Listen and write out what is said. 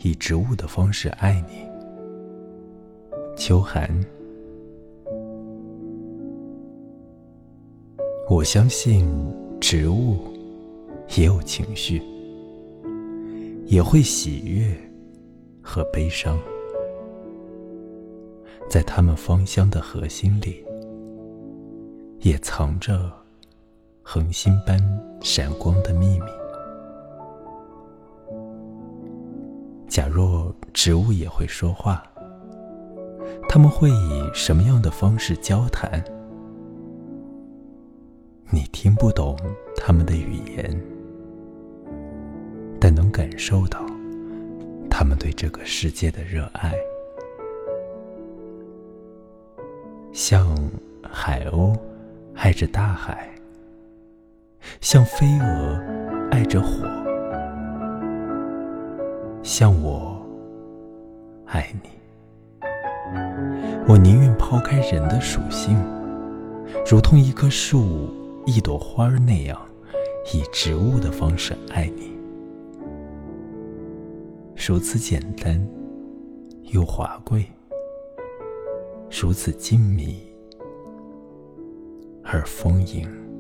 以植物的方式爱你。秋寒。我相信植物也有情绪，也会喜悦和悲伤，在它们芳香的核心里，也藏着恒星般闪光的秘密。假若植物也会说话，它们会以什么样的方式交谈？你听不懂它们的语言，但能感受到它们对这个世界的热爱。像海鸥爱着大海，像飞蛾爱着火，像我爱你。我宁愿抛开人的属性，如同一棵树、一朵花那样，以植物的方式爱你。如此简单又华贵，如此静谧而丰盈。